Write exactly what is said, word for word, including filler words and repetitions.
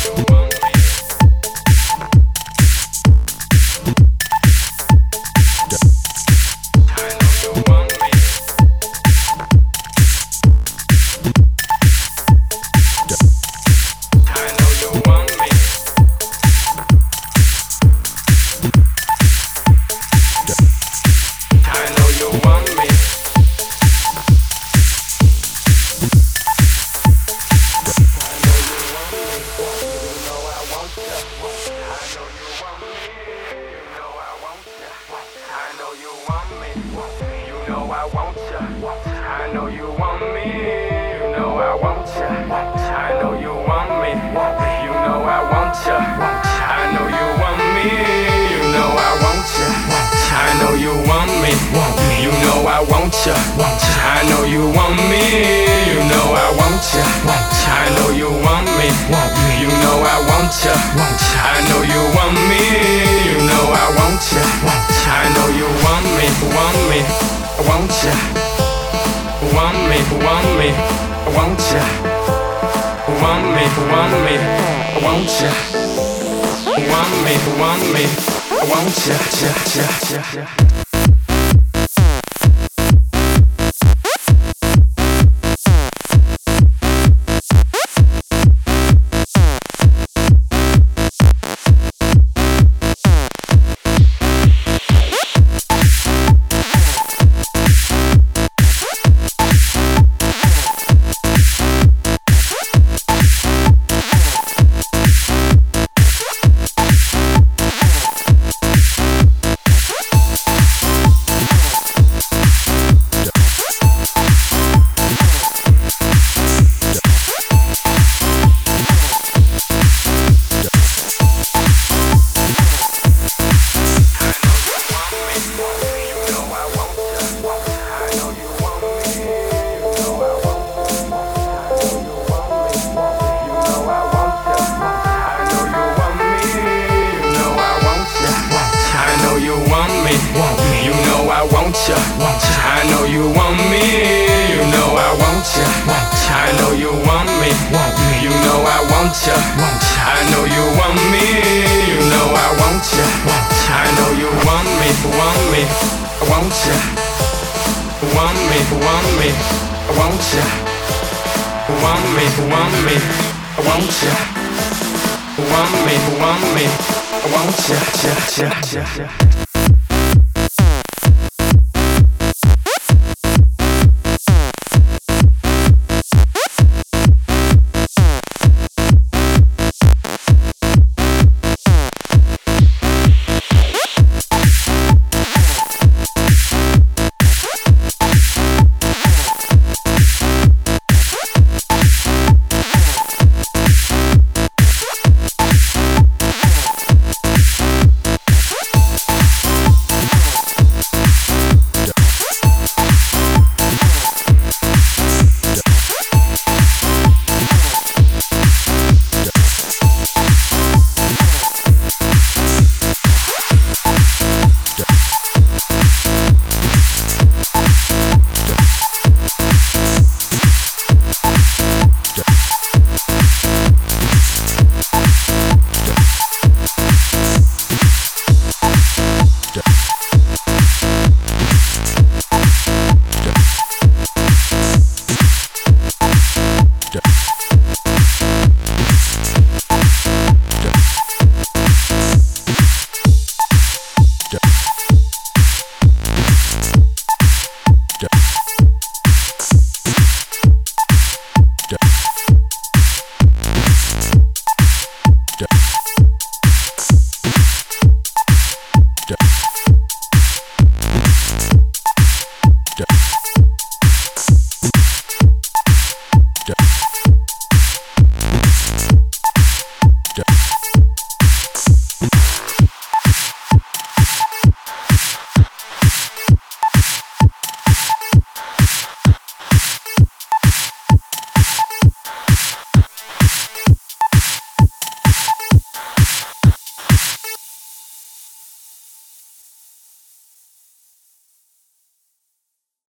I know you want me, you know I want ya. I know you want me, you know I want ya. I know you want me, you know I want ya. I know you want me, you know I want ya. I know you want me, you know I want ya. I know you want me, you know I want ya. I know you want me, you know I want ya. I know you want me, want me, want ya. Want me, want me, want ya. Want me, want me, want ya. Want me, want me, want ya, ya, ya, ya, ya. You know I want ya. I know you want me. You know I want ya. I know you want me. You know I want ya. I know you want me. You know I want ya. I know you want me. Want me. Want ya. Want me. Want me. Want ya. Want me. Want me. Want ya. Want me. Want me. Want ya. Ya. Ya. Ya.